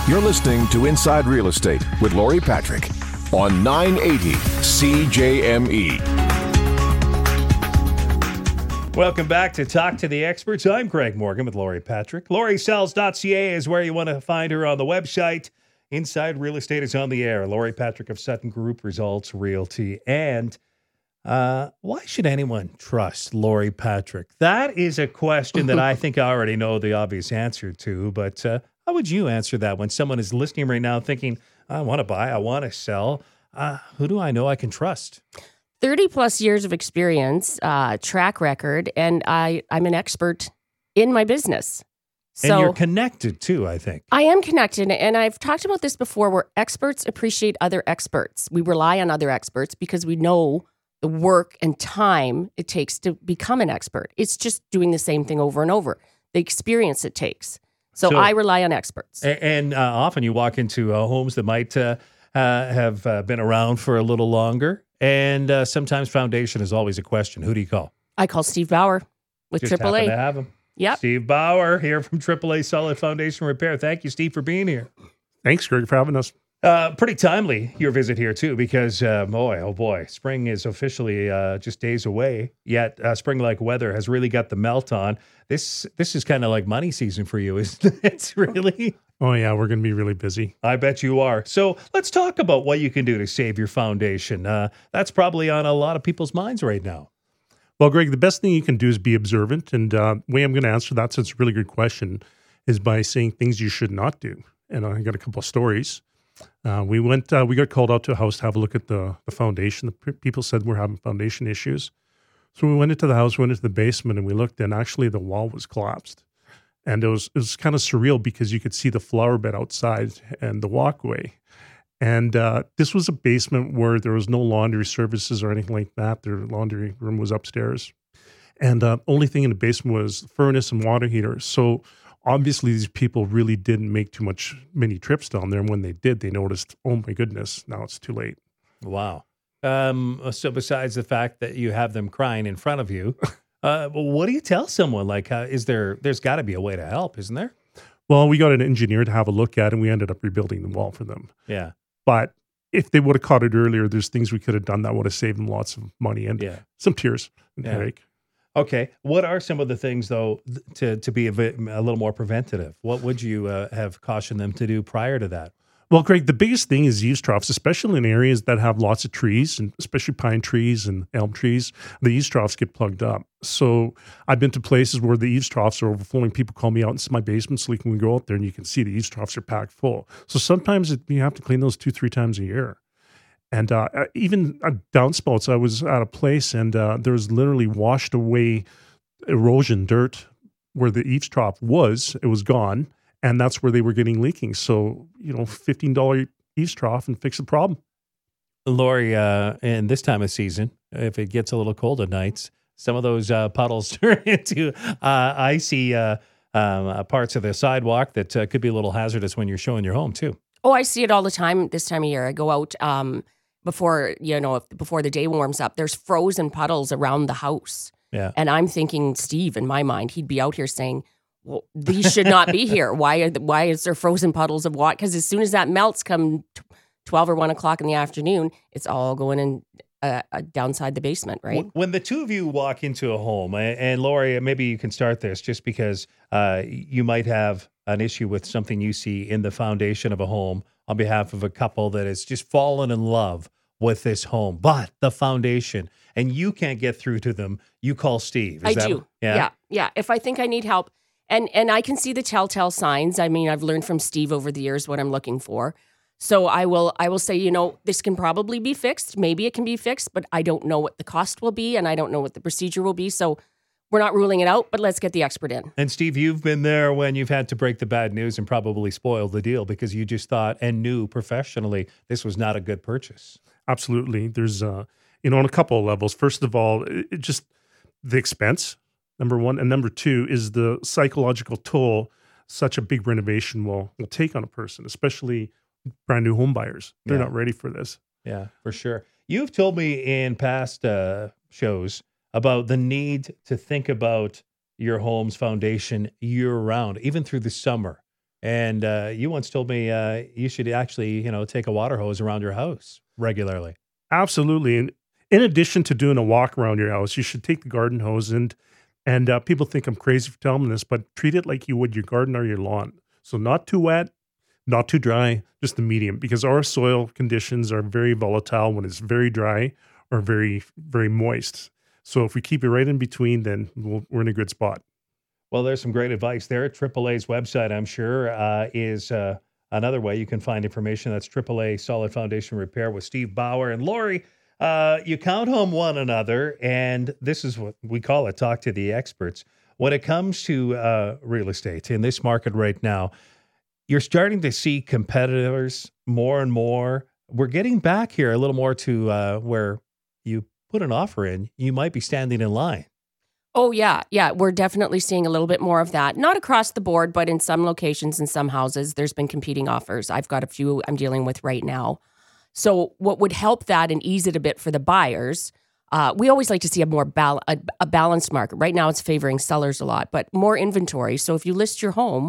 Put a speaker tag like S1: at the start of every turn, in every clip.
S1: You're listening to Inside Real Estate with Lori Patrick on 980 CJME.
S2: Welcome back to Talk to the Experts. I'm Greg Morgan with Lori Patrick. LoriSells.ca is where you want to find her on the website. Inside Real Estate is on the air. Lori Patrick of Sutton Group Results Realty. And why should anyone trust Lori Patrick? That is a question that I think I already know the obvious answer to, but how would you answer that when someone is listening right now thinking, I want to buy, I want to sell? Who do I know I can trust?
S3: 30 plus years of experience, track record, and I'm an expert in my business. So
S2: And you're connected too, I think.
S3: I am connected, and I've talked about this before where experts appreciate other experts. We rely on other experts because we know the work and time it takes to become an expert. It's just doing the same thing over and over, the experience it takes. So I rely on experts.
S2: And often you walk into homes that might have been around for a little longer. And sometimes foundation is always a question. Who do you call?
S3: I call Steve Bauer with
S2: Just happen
S3: AAA.
S2: to have him.
S3: Yep.
S2: Steve Bauer here from AAA Solid Foundation Repair. Thank you, Steve, for being here.
S4: Thanks, Greg, for having us.
S2: Pretty timely, your visit here, too, because, oh boy, spring is officially just days away, yet spring-like weather has really got the melt on. This is kind of like money season for you, isn't it? Really?
S4: Oh, yeah, we're going to be really busy.
S2: I bet you are. So let's talk about what you can do to save your foundation. That's probably on a lot of people's minds right now.
S4: Well, Greg, the best thing you can do is be observant. And the way I'm going to answer that, since it's a really good question, is by saying things you should not do. And I got a couple of stories. We got called out to a house to have a look at the foundation. The people said we're having foundation issues. So we went into the house, went into the basement, and we looked, and actually the wall was collapsed. And it was kind of surreal because you could see the flower bed outside and the walkway. And this was a basement where there was no laundry services or anything like that. Their laundry room was upstairs. And only thing in the basement was the furnace and water heater. So obviously these people really didn't make many trips down there. And when they did, they noticed, oh my goodness, now it's too late.
S2: Wow. So besides the fact that you have them crying in front of you, what do you tell someone? Like, there's got to be a way to help, isn't there?
S4: Well, we got an engineer to have a look at, and we ended up rebuilding the wall for them.
S2: Yeah.
S4: But if they would have caught it earlier, there's things we could have done that would have saved them lots of money and some tears and headache.
S2: Okay. What are some of the things, though, to be a little more preventative? What would you have cautioned them to do prior to that?
S4: Well, Greg, the biggest thing is eaves troughs, especially in areas that have lots of trees, and especially pine trees and elm trees. The eaves troughs get plugged up. So I've been to places where the eaves troughs are overflowing. People call me out into my basement so we can go out there and you can see the eaves troughs are packed full. So sometimes you have to clean those 2-3 times a year. And even downspouts, I was at a place and there was literally washed away erosion dirt where the eaves trough was. It was gone. And that's where they were getting leaking. So, $15 eaves trough and fix the problem.
S2: Lori, in this time of season, if it gets a little cold at nights, some of those puddles turn into icy parts of the sidewalk that could be a little hazardous when you're showing your home, too.
S3: Oh, I see it all the time this time of year. I go out before the day warms up. There's frozen puddles around the house.
S2: Yeah.
S3: And I'm thinking, Steve, in my mind, he'd be out here saying, well, these should not be here. Why is there frozen puddles of water? Because as soon as that melts come 12 or 1 o'clock in the afternoon, it's all going in downside the basement, right?
S2: When the two of you walk into a home, and Lori, maybe you can start this just because you might have an issue with something you see in the foundation of a home on behalf of a couple that has just fallen in love with this home, but the foundation, and you can't get through to them, you call Steve.
S3: I do. Yeah. If I think I need help, and I can see the telltale signs. I mean, I've learned from Steve over the years what I'm looking for. So I will say, this can probably be fixed. Maybe it can be fixed, but I don't know what the cost will be, and I don't know what the procedure will be. So we're not ruling it out, but let's get the expert in.
S2: And Steve, you've been there when you've had to break the bad news and probably spoil the deal because you just thought and knew professionally this was not a good purchase.
S4: Absolutely. There's, on a couple of levels. First of all, it just the expense, number one. And number two is the psychological toll such a big renovation will take on a person, especially brand new home buyers. They're not ready for this.
S2: Yeah, for sure. You've told me in past shows about the need to think about your home's foundation year round, even through the summer. And you once told me you should actually, take a water hose around your house regularly.
S4: Absolutely. And in addition to doing a walk around your house, you should take the garden hose and people think I'm crazy for telling them this, but treat it like you would your garden or your lawn. So not too wet, not too dry, just the medium, because our soil conditions are very volatile when it's very dry or very, very moist. So if we keep it right in between, then we're in a good spot.
S2: Well, there's some great advice there. AAA's website, I'm sure, is another way you can find information. That's AAA Solid Foundation Repair with Steve Bauer and Lori. You count on one another, and this is what we call it, talk to the experts. When it comes to real estate in this market right now, you're starting to see competitors more and more. We're getting back here a little more to where you put an offer in, you might be standing in line.
S3: Oh, yeah. Yeah, we're definitely seeing a little bit more of that. Not across the board, but in some locations, in some houses, there's been competing offers. I've got a few I'm dealing with right now. So what would help that and ease it a bit for the buyers, we always like to see a more a balanced market. Right now, it's favoring sellers a lot, but more inventory. So if you list your home,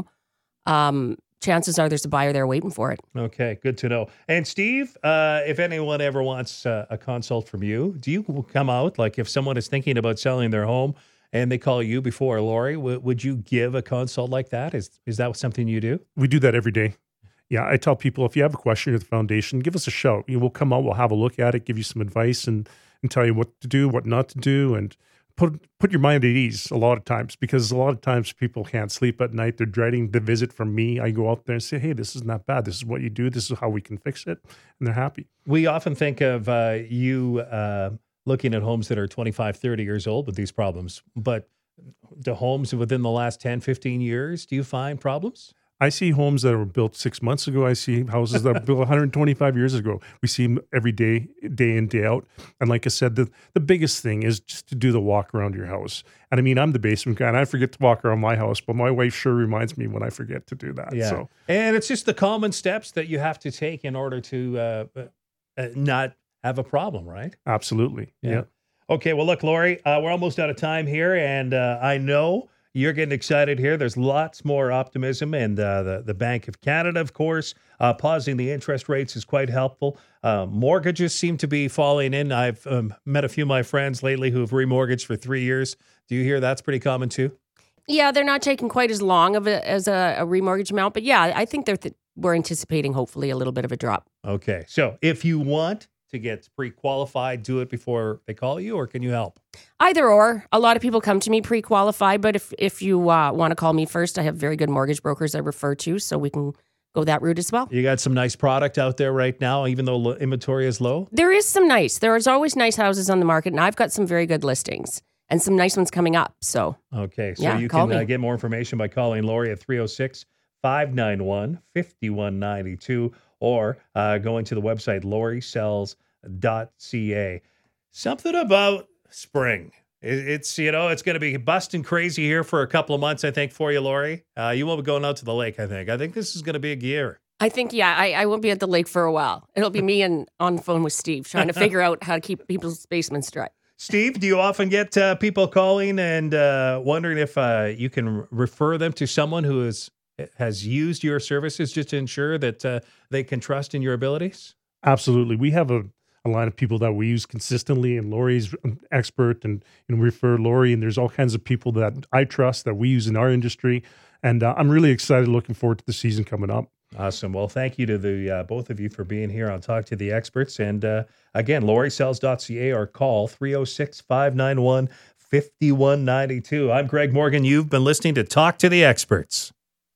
S3: chances are there's a buyer there waiting for it.
S2: Okay, good to know. And Steve, if anyone ever wants a consult from you, do you come out, like if someone is thinking about selling their home and they call you before Lori, would you give a consult like that? Is that something you do?
S4: We do that every day. Yeah, I tell people, if you have a question at the foundation, give us a shout. We'll come out, we'll have a look at it, give you some advice and tell you what to do, what not to do, and put your mind at ease a lot of times, because a lot of times people can't sleep at night. They're dreading the visit from me. I go out there and say, hey, this is not bad. This is what you do. This is how we can fix it. And they're happy.
S2: We often think of you looking at homes that are 25, 30 years old with these problems. But the homes within the last 10, 15 years, do you find problems?
S4: I see homes that were built 6 months ago. I see houses that were built 125 years ago. We see them every day, day in, day out. And like I said, the biggest thing is just to do the walk around your house. And I mean, I'm the basement guy, and I forget to walk around my house, but my wife sure reminds me when I forget to do that.
S2: Yeah.
S4: So.
S2: And it's just the common steps that you have to take in order to not have a problem, right?
S4: Absolutely. Yeah.
S2: Okay, well, look, Lori, we're almost out of time here, and I know you're getting excited here. There's lots more optimism, and the Bank of Canada, of course, pausing the interest rates is quite helpful. Mortgages seem to be falling in. I've met a few of my friends lately who have remortgaged for 3 years. Do you hear that's pretty common too?
S3: Yeah, they're not taking quite as long as a remortgage amount, but yeah, I think we're anticipating hopefully a little bit of a drop.
S2: Okay, so if you want to get pre-qualified, do it before they call you, or can you help?
S3: Either or. A lot of people come to me pre-qualified, but if you want to call me first, I have very good mortgage brokers I refer to, so we can go that route as well.
S2: You got some nice product out there right now, even though inventory is low?
S3: There is always nice houses on the market, and I've got some very good listings and some nice ones coming up. So
S2: okay, so
S3: yeah,
S2: you can get more information by calling Lori at 306-591-5192 or going to the website lorisells.ca. Something about spring. It's it's going to be busting crazy here for a couple of months, I think, for you, Lori. You won't be going out to the lake, I think. I think this is going to be a year.
S3: I think, I won't be at the lake for a while. It'll be me and on the phone with Steve trying to figure out how to keep people's basements dry.
S2: Steve, do you often get people calling and wondering if you can refer them to someone who has used your services just to ensure that they can trust in your abilities?
S4: Absolutely. We have a line of people that we use consistently, and Lori's an expert, and we refer Lori, and there's all kinds of people that I trust that we use in our industry. And I'm really excited, looking forward to the season coming up.
S2: Awesome. Well, thank you to the both of you for being here on Talk to the Experts. And again, lorisells.ca or call 306-591-5192. I'm Greg Morgan. You've been listening to Talk to the Experts.